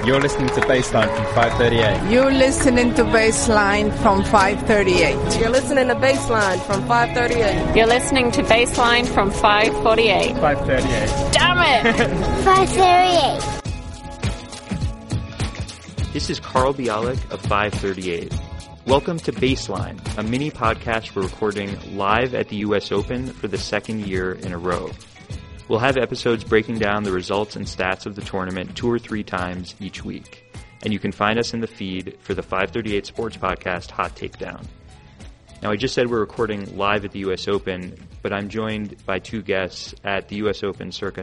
You're listening to Baseline from 538. You're listening to Baseline from 538. You're listening to Baseline from 538. You're listening to Baseline from 548. 538. Damn it! 538. This is Carl Bialik of 538. Welcome to Baseline, a mini podcast we're recording live at the US Open for the second year in a row. We'll have episodes breaking down the results and stats of the tournament 2 or 3 times each week. And you can find us in the feed for the 538 Sports Podcast Hot Takedown. Now, I just said we're recording live at the US Open, but I'm joined by 2 guests at the US Open circa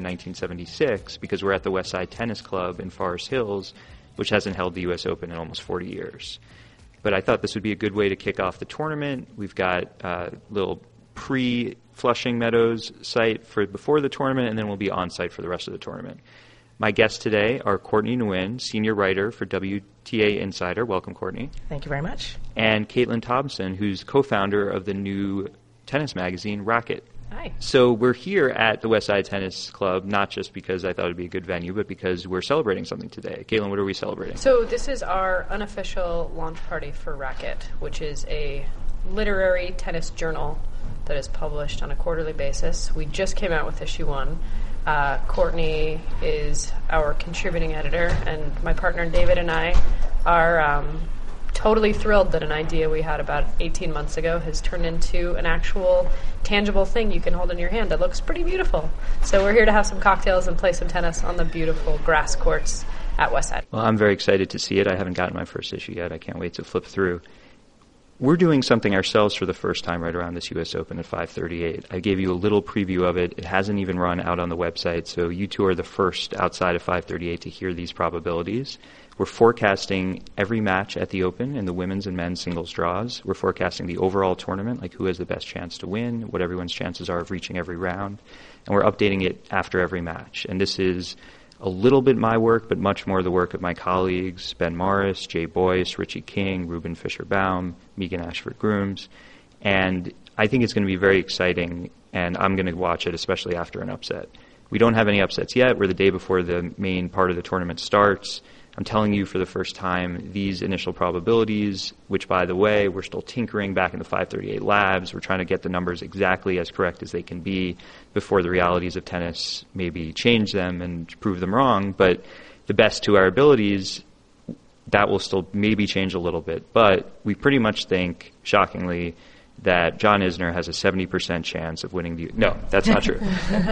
1976 because we're at the Westside Tennis Club in Forest Hills, which hasn't held the US Open in almost 40 years. But I thought this would be a good way to kick off the tournament. We've got a little pre-Flushing Meadows site for before the tournament, and then we'll be on site for the rest of the tournament. My guests today are Courtney Nguyen, senior writer for WTA Insider. Welcome, Courtney. Thank you very much. And Caitlin Thompson, who's co-founder of the new tennis magazine, Racket. Hi. So we're here at the Westside Tennis Club, not just because I thought it would be a good venue, but because we're celebrating something today. Caitlin, what are we celebrating? So this is our unofficial launch party for Racket, which is a literary tennis journal that is published on a quarterly basis. We just came out with issue 1. Courtney is our contributing editor, and my partner David and I are totally thrilled that an idea we had about 18 months ago has turned into an actual tangible thing you can hold in your hand that looks pretty beautiful. So we're here to have some cocktails and play some tennis on the beautiful grass courts at Westside. Well, I'm very excited to see it. I haven't gotten my first issue yet. I can't wait to flip through. We're doing something ourselves for the first time right around this US Open at 538. I gave you a little preview of it. It hasn't even run out on the website, so you two are the first outside of 538 to hear these probabilities. We're forecasting every match at the Open in the women's and men's singles draws. We're forecasting the overall tournament, like who has the best chance to win, what everyone's chances are of reaching every round, and we're updating it after every match. And this is a little bit my work, but much more the work of my colleagues, Ben Morris, Jay Boyce, Richie King, Ruben Fischer-Baum, Megan Ashford-Grooms. And I think it's going to be very exciting, and I'm going to watch it, especially after an upset. We don't have any upsets yet. We're the day before the main part of the tournament starts. I'm telling you for the first time these initial probabilities, which, by the way, we're still tinkering back in the 538 labs. We're trying to get the numbers exactly as correct as they can be before the realities of tennis maybe change them and prove them wrong. But the best to our abilities, that will still maybe change a little bit. But we pretty much think, shockingly, that John Isner has a 70% chance of winning the... No, that's not true.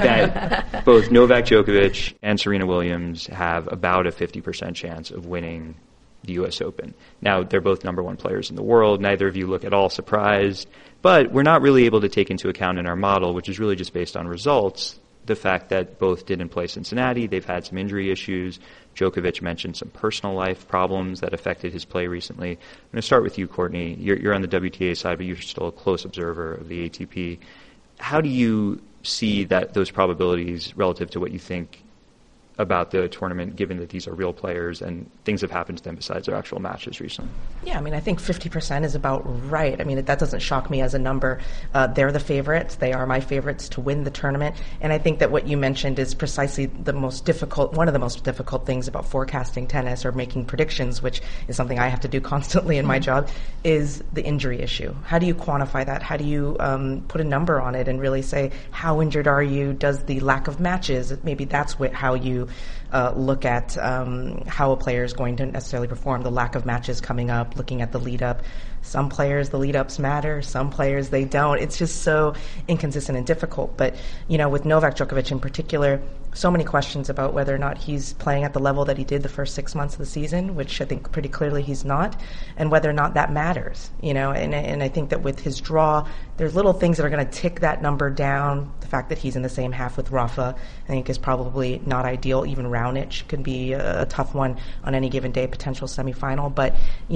That both Novak Djokovic and Serena Williams have about a 50% chance of winning the US Open. Now, they're both number 1 players in the world. Neither of you look at all surprised. But we're not really able to take into account in our model, which is really just based on results, the fact that both didn't play Cincinnati. They've had some injury issues. Djokovic mentioned some personal life problems that affected his play recently. I'm going to start with you, Courtney. You're on the WTA side, but you're still a close observer of the ATP. How do you see those probabilities relative to what you think about the tournament, given that these are real players and things have happened to them besides their actual matches recently? Yeah, I mean, I think 50% is about right. I mean, that doesn't shock me as a number. They're the favorites. They are my favorites to win the tournament. And I think that what you mentioned is precisely one of the most difficult things about forecasting tennis or making predictions, which is something I have to do constantly in my job, is the injury issue. How do you quantify that? How do you put a number on it and really say, how injured are you? Does the lack of matches, maybe that's how you look at how a player is going to necessarily perform, the lack of matches coming up, looking at the lead-up. Some players, the lead-ups matter. Some players, they don't. It's just so inconsistent and difficult. But, with Novak Djokovic in particular, so many questions about whether or not he's playing at the level that he did the first 6 months of the season, which I think pretty clearly he's not, and whether or not that matters, And I think that with his draw, there's little things that are going to tick that number down. The fact that he's in the same half with Rafa, I think, is probably not ideal. Even Raonic could be a tough one on any given day, potential semifinal. But,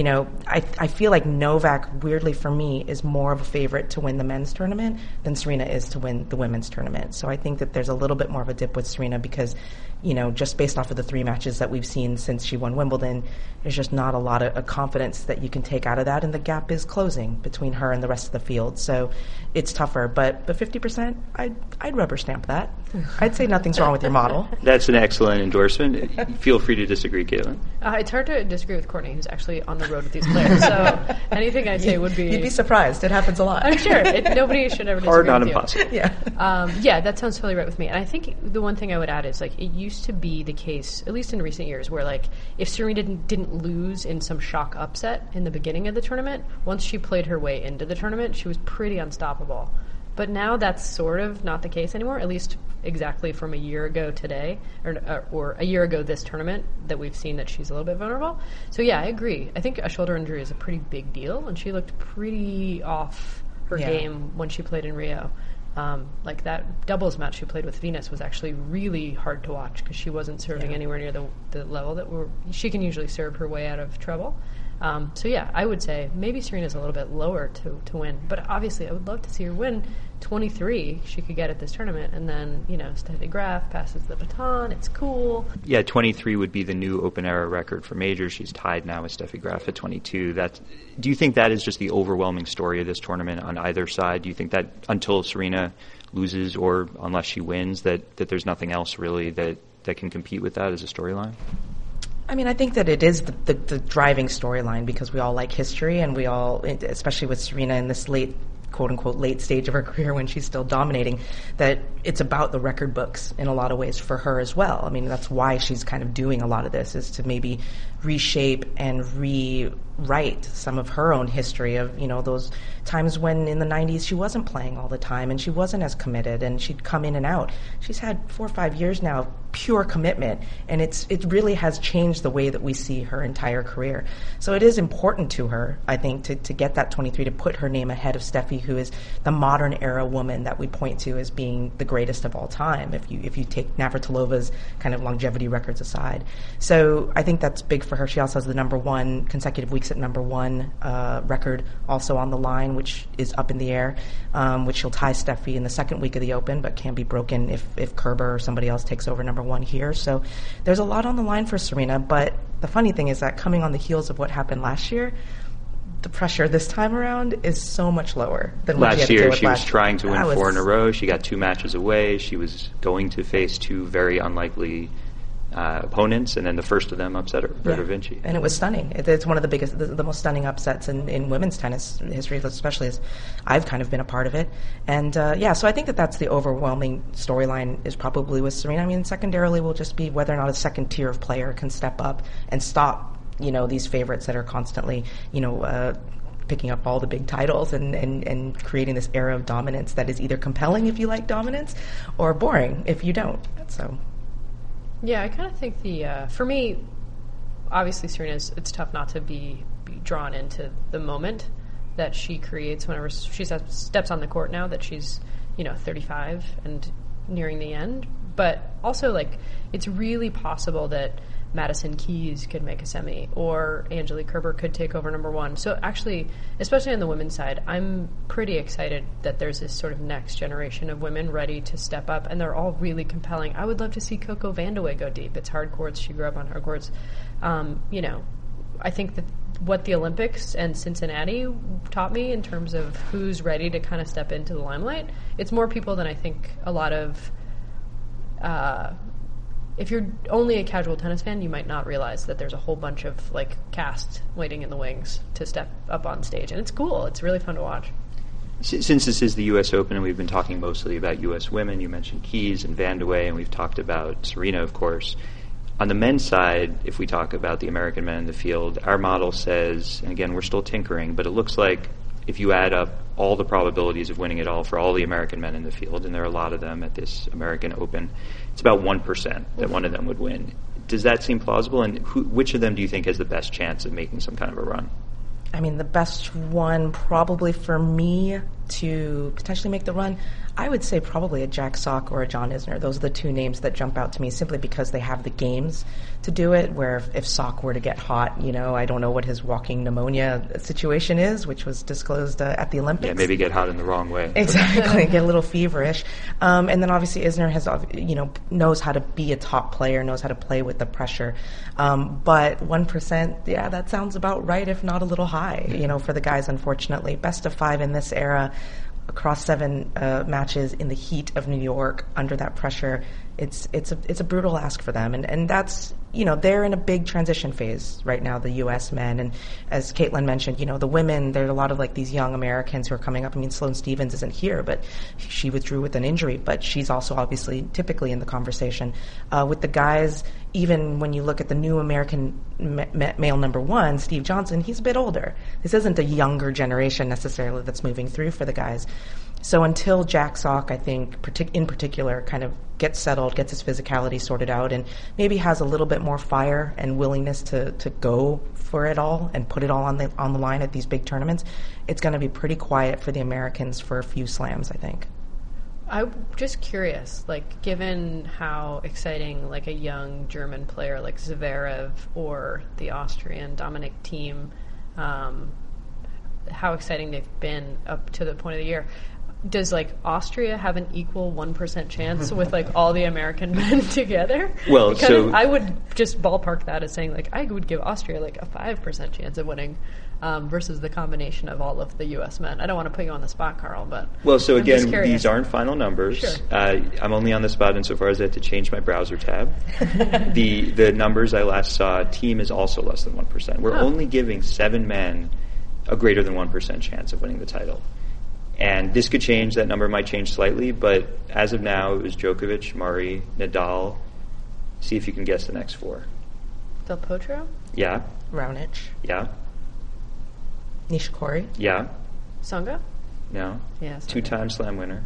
I feel like Novak, weirdly for me, is more of a favorite to win the men's tournament than Serena is to win the women's tournament. So I think that there's a little bit more of a dip with Serena because, just based off of the 3 matches that we've seen since she won Wimbledon, there's just not a lot of confidence that you can take out of that, and the gap is closing between her and the rest of the field. So it's tougher, but 50%, I'd rubber stamp that. I'd say nothing's wrong with your model. That's an excellent endorsement. Feel free to disagree, Caitlin. It's hard to disagree with Courtney, who's actually on the road with these players. So anything I say would be... You'd be surprised. It happens a lot. I'm sure. Nobody should ever disagree Hard, not with you. impossible. Yeah. That sounds totally right with me. And I think the one thing I would add is, like, it used to be the case, at least in recent years, where, like, if Serena didn't lose in some shock upset in the beginning of the tournament, once she played her way into the tournament, she was pretty unstoppable. But now that's sort of not the case anymore, at least exactly from a year ago today, or a year ago this tournament, that we've seen that she's a little bit vulnerable. So yeah, I agree. I think a shoulder injury is a pretty big deal, and she looked pretty off her game when she played in Rio. Like that doubles match she played with Venus was actually really hard to watch because she wasn't serving anywhere near the level that she can usually serve her way out of trouble. So yeah, I would say maybe Serena's a little bit lower to win, but obviously I would love to see her win 23. She could get at this tournament, and then Steffi Graf passes the baton. It's cool. Yeah, 23 would be the new Open era record for majors. She's tied now with Steffi Graf at 22. Do you think that is just the overwhelming story of this tournament on either side? Do you think that until Serena loses or unless she wins, that there's nothing else really that can compete with that as a storyline? I mean, I think that it is the driving storyline because we all like history, and we all, especially with Serena in this late, quote-unquote, late stage of her career when she's still dominating, that it's about the record books in a lot of ways for her as well. I mean, that's why she's kind of doing a lot of this, is to maybe reshape and rewrite some of her own history of, those times when in the 90s she wasn't playing all the time and she wasn't as committed and she'd come in and out. She's had 4 or 5 years now of pure commitment, and it really has changed the way that we see her entire career. So it is important to her, I think, to get that 23, to put her name ahead of Steffi, who is the modern era woman that we point to as being the greatest of all time, if you take Navratilova's kind of longevity records aside. So I think that's big for her. She also has the number one consecutive weeks at number one record also on the line, which is up in the air, which she'll tie Steffi in the second week of the Open, but can be broken if Kerber or somebody else takes over number one here. So there's a lot on the line for Serena, but the funny thing is that coming on the heels of what happened last year, the pressure this time around is so much lower than what last she had to deal year. with She was trying to win 4 in a row. She got 2 matches away. She was going to face 2 very unlikely opponents, and then the first of them upset Roberta Vinci. And it was stunning. It's one of the biggest, the most stunning upsets in women's tennis history, especially as I've kind of been a part of it. And so I think that's the overwhelming storyline is probably with Serena. I mean, secondarily will just be whether or not a second tier of player can step up and stop, these favorites that are constantly, picking up all the big titles and creating this era of dominance that is either compelling if you like dominance or boring if you don't. So. Yeah, I kind of think for me, obviously Serena's, it's tough not to be drawn into the moment that she creates whenever she steps on the court now that she's, 35 and nearing the end. But also, like, it's really possible that Madison Keys could make a semi, or Angelique Kerber could take over number one. So actually, especially on the women's side, I'm pretty excited that there's this sort of next generation of women ready to step up, and they're all really compelling. I would love to see Coco Vandeweghe go deep. It's hard courts. She grew up on hard courts. I think that what the Olympics and Cincinnati taught me in terms of who's ready to kind of step into the limelight, it's more people than I think a lot of... if you're only a casual tennis fan, you might not realize that there's a whole bunch of cast waiting in the wings to step up on stage, and it's cool. It's really fun to watch. Since this is the U.S. Open, and we've been talking mostly about U.S. women, you mentioned Keys and Vandeweghe, and we've talked about Serena, of course. On the men's side, if we talk about the American men in the field, our model says, and again, we're still tinkering, but it looks like if you add up all the probabilities of winning it all for all the American men in the field, and there are a lot of them at this American Open, it's about 1% that one of them would win. Does that seem plausible? And which of them do you think has the best chance of making some kind of a run? I mean, the best one probably for me to potentially make the run, I would say probably a Jack Sock or a John Isner. Those are the two names that jump out to me simply because they have the games to do it, where if Sock were to get hot, I don't know what his walking pneumonia situation is, which was disclosed at the Olympics. Yeah, maybe get hot in the wrong way. Exactly, get a little feverish. And then obviously Isner has, knows how to be a top player, knows how to play with the pressure. But 1%, yeah, that sounds about right, if not a little high, for the guys, unfortunately. Best of 5 in this era, across 7 matches in the heat of New York under that pressure. It's a brutal ask for them, and that's, they're in a big transition phase right now, the U.S. men, and as Caitlin mentioned, the women, there are a lot of like these young Americans who are coming up. I mean, Sloane Stephens isn't here, but she withdrew with an injury, but she's also obviously typically in the conversation. With the guys, even when you look at the new American male number 1, Steve Johnson, he's a bit older. This isn't a younger generation necessarily that's moving through for the guys. So until Jack Sock, I think, in particular, kind of gets settled, gets his physicality sorted out, and maybe has a little bit more fire and willingness to go for it all and put it all on the line at these big tournaments, it's going to be pretty quiet for the Americans for a few slams, I think. I'm just curious, like, given how exciting, like, a young German player like Zverev or the Austrian Dominic Thiem, how exciting they've been up to the point of the year. Does, like, Austria have an equal 1% chance with, like, all the American men together? Well, because so I would just ballpark that as saying, like, I would give Austria, like, a 5% chance of winning versus the combination of all of the U.S. men. I don't want to put you on the spot, Carl, but well, so I'm again, these aren't final numbers. Sure. I'm only on the spot insofar as I had to change my browser tab. The numbers I last saw, Thiem is also less than 1%. We're only giving 7 men a greater than 1% chance of winning the title. And this could change. That number might change slightly, but as of now, it was Djokovic, Murray, Nadal. See if you can guess the next 4. Del Potro? Yeah. Raonic. Yeah. Nishikori. Yeah. Tsonga? No. Yeah. 2-time slam winner.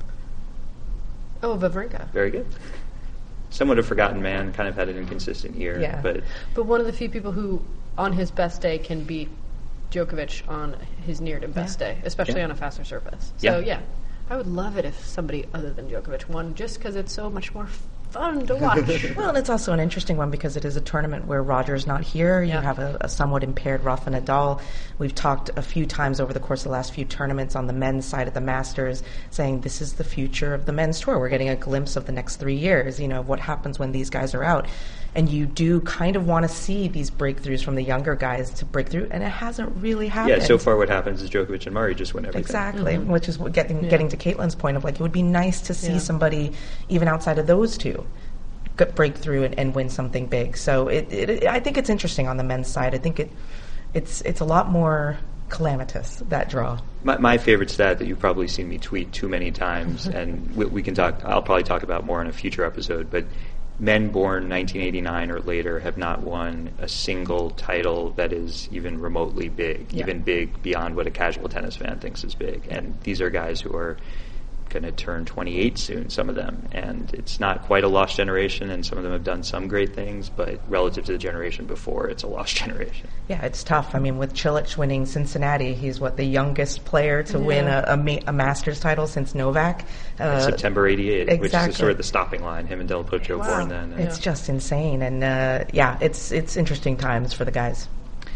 Oh, Wawrinka. Very good. Somewhat a forgotten man, kind of had an inconsistent year. Yeah. But one of the few people who, on his best day, can beat Djokovic on his near to best day, especially on a faster surface. So, I would love it if somebody other than Djokovic won, just because it's so much more fun to watch. Well, and it's also an interesting one because it is a tournament where Roger's not here. You have a somewhat impaired Rafa Nadal. We've talked a few times over the course of the last few tournaments on the men's side of the Masters, saying this is the future of the men's tour. We're getting a glimpse of the next 3 years, what happens when these guys are out. And you do kind of want to see these breakthroughs from the younger guys to break through, and it hasn't really happened. Yeah, so far what happens is Djokovic and Murray just win everything. Exactly, which is getting to Caitlin's point of, like, it would be nice to see somebody, even outside of those two, break through and win something big. So I think it's interesting on the men's side. I think it's a lot more calamitous, that draw. My favorite stat that you've probably seen me tweet too many times, and we can talk, I'll probably talk about more in a future episode, but men born 1989 or later have not won a single title that is even remotely big, even big beyond what a casual tennis fan thinks is big. And these are guys who are going to turn 28 soon, some of them. And it's not quite a lost generation, and some of them have done some great things, but relative to the generation before, it's a lost generation. Yeah, it's tough. I mean, with Cilic winning Cincinnati, he's the youngest player to win a Masters title since Novak. September 88, exactly. Which is sort of the stopping line. Him and Del Potro born then. It's just insane. And it's interesting times for the guys.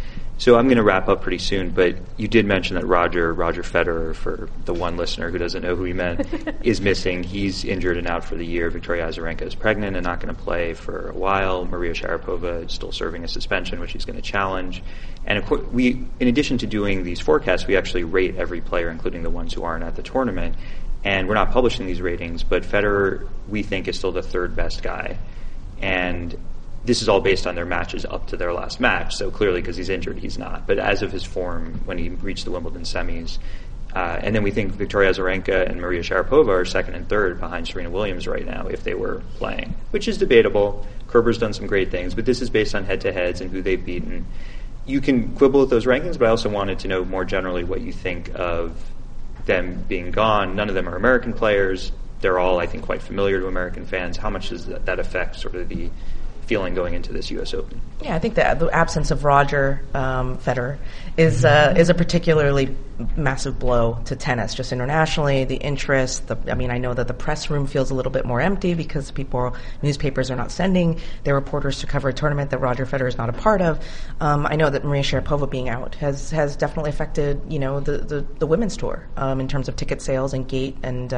So I'm going to wrap up pretty soon, but you did mention that Roger Federer, for the one listener who doesn't know who he meant, is missing. He's injured and out for the year. Victoria Azarenka is pregnant and not going to play for a while. Maria Sharapova is still serving a suspension, which he's going to challenge. And of course, in addition to doing these forecasts, we actually rate every player, including the ones who aren't at the tournament. And we're not publishing these ratings, but Federer, we think, is still the 3rd best guy. And this is all based on their matches up to their last match, so clearly because he's injured, he's not. But as of his form when he reached the Wimbledon semis, and then we think Victoria Azarenka and Maria Sharapova are 2nd and 3rd behind Serena Williams right now if they were playing, which is debatable. Kerber's done some great things, but this is based on head-to-heads and who they've beaten. You can quibble with those rankings, but I also wanted to know more generally what you think of them being gone. None of them are American players. They're all, I think, quite familiar to American fans. How much does that affect sort of the feeling going into this U.S. Open? Yeah, I think that the absence of Roger Federer is a particularly massive blow to tennis, just internationally. The interest, I know that the press room feels a little bit more empty because newspapers are not sending their reporters to cover a tournament that Roger Federer is not a part of. I know that Maria Sharapova being out has definitely affected the women's tour in terms of ticket sales and gate and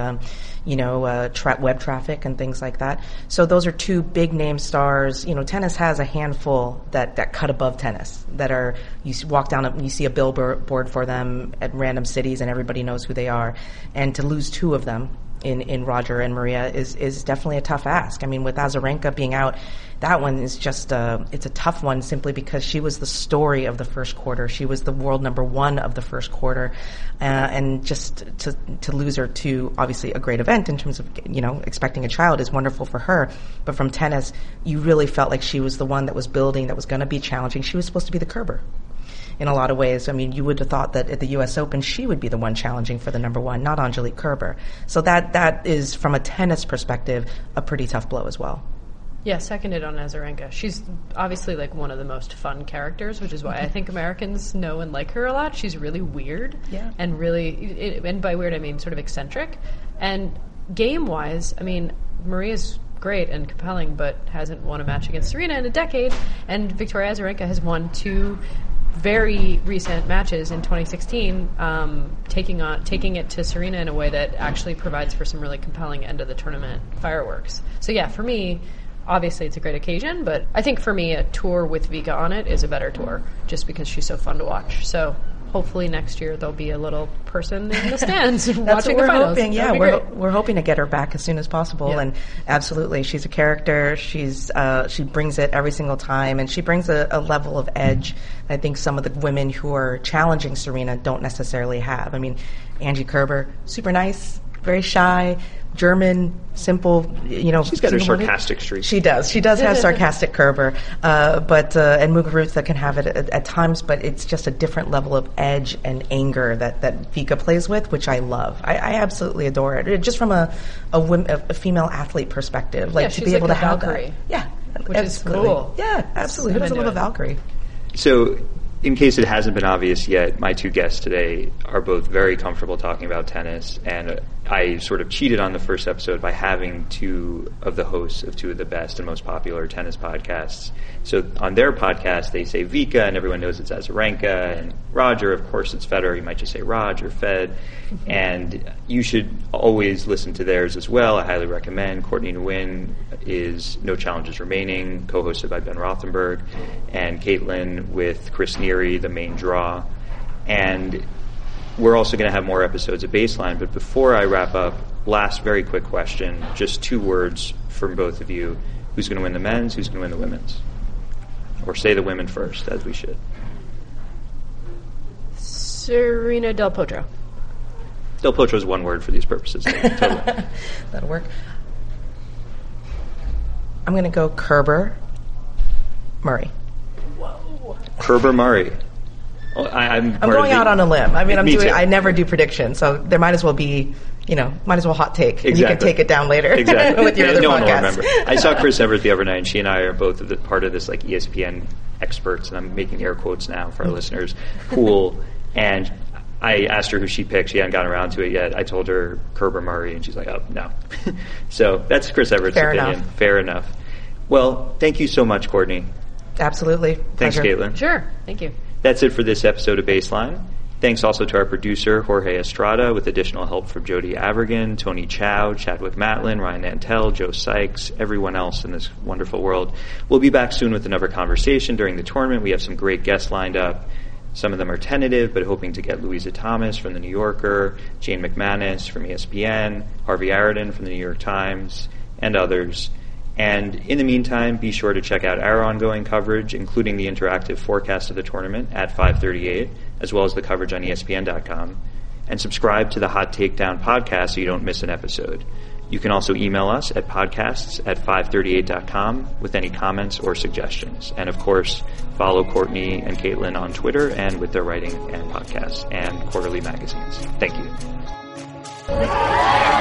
web traffic and things like that. So those are 2 big name stars. Tennis has a handful that cut above tennis, that are, you walk down and you see a billboard for them at random cities and everybody knows who they are. And to lose two of them in Roger and Maria is definitely a tough ask. I mean, with Azarenka being out, that one is just it's a tough one simply because she was the story of the first quarter. She was the world number one of the first quarter, and just to lose her to obviously a great event in terms of, you know, expecting a child is wonderful for her. But from tennis, you really felt like she was the one that was building, that was going to be challenging. She was supposed to be the Kerber. In a lot of ways. I mean, you would have thought that at the U.S. Open, she would be the one challenging for the number one, not Angelique Kerber. So that is, from a tennis perspective, a pretty tough blow as well. Yeah, seconded on Azarenka. She's obviously like one of the most fun characters, which is why I think Americans know and like her a lot. She's really weird, and really, and by weird I mean sort of eccentric. And game-wise, I mean, Maria's great and compelling, but hasn't won a match against Serena in a decade. And Victoria Azarenka has won two very recent matches in 2016, taking it to Serena in a way that actually provides for some really compelling end of the tournament fireworks. So yeah, for me, obviously it's a great occasion, but I think for me a tour with Vika on it is a better tour, just because she's so fun to watch. So hopefully next year there'll be a little person in the stands watching the finals. Hoping. Yeah, we're hoping to get her back as soon as possible. Yeah. And absolutely, she's a character. She brings it every single time, and she brings a level of edge I think some of the women who are challenging Serena don't necessarily have. I mean, Angie Kerber, super nice, very shy, German, simple, you know. She's got her sarcastic streak. She does have sarcastic Kerber, but and Muguruza can have it at times, but it's just a different level of edge and anger that Vika plays with, which I love. I absolutely adore it. Just from a female athlete perspective, like to be able to have Valkyrie. That. Yeah, which absolutely. Is cool. Yeah, absolutely. Who doesn't love a Valkyrie? So, in case it hasn't been obvious yet, my two guests today are both very comfortable talking about tennis, and I sort of cheated on the first episode by having two of the hosts of two of the best and most popular tennis podcasts. So on their podcast, they say Vika, and everyone knows it's Azarenka, and Roger, of course, it's Federer. You might just say Raj or Fed, and you should always listen to theirs as well. I highly recommend. Courtney Nguyen is No Challenges Remaining, co-hosted by Ben Rothenberg, and Caitlin with Chris Neary, The Main Draw. And we're also going to have more episodes of Baseline, but before I wrap up, last very quick question, just two words from both of you. Who's going to win the men's? Who's going to win the women's? Or say the women first, as we should. Serena Del Potro. Del Potro is one word for these purposes. Totally. That'll work. I'm going to go Kerber, Murray. Whoa. Kerber, Murray. Well, I'm going out on a limb. I mean, I never do predictions, so there might as well be, hot take. Exactly. And you can take it down later. Exactly. With your other no podcast. one will remember. I saw Chris Evert the other night, and she and I are both part of this like ESPN experts, and I'm making air quotes now for our listeners, pool. And I asked her who she picked. She hadn't gotten around to it yet. I told her Kerber Murray, and she's like, oh, no. So that's Chris Everett's opinion. Fair enough. Well, thank you so much, Courtney. Absolutely. Thanks, Pleasure. Caitlin. Sure. Thank you. That's it for this episode of Baseline. Thanks also to our producer, Jorge Estrada, with additional help from Jody Avergan, Tony Chow, Chadwick Matlin, Ryan Nantel, Joe Sykes, everyone else in this wonderful world. We'll be back soon with another conversation during the tournament. We have some great guests lined up. Some of them are tentative, but hoping to get Louisa Thomas from The New Yorker, Jane McManus from ESPN, Harvey Aradin from The New York Times, and others. And in the meantime, be sure to check out our ongoing coverage, including the interactive forecast of the tournament at 538, as well as the coverage on ESPN.com. And subscribe to the Hot Takedown podcast so you don't miss an episode. You can also email us at podcasts@538.com with any comments or suggestions. And of course, follow Courtney and Caitlin on Twitter and with their writing and podcasts and quarterly magazines. Thank you.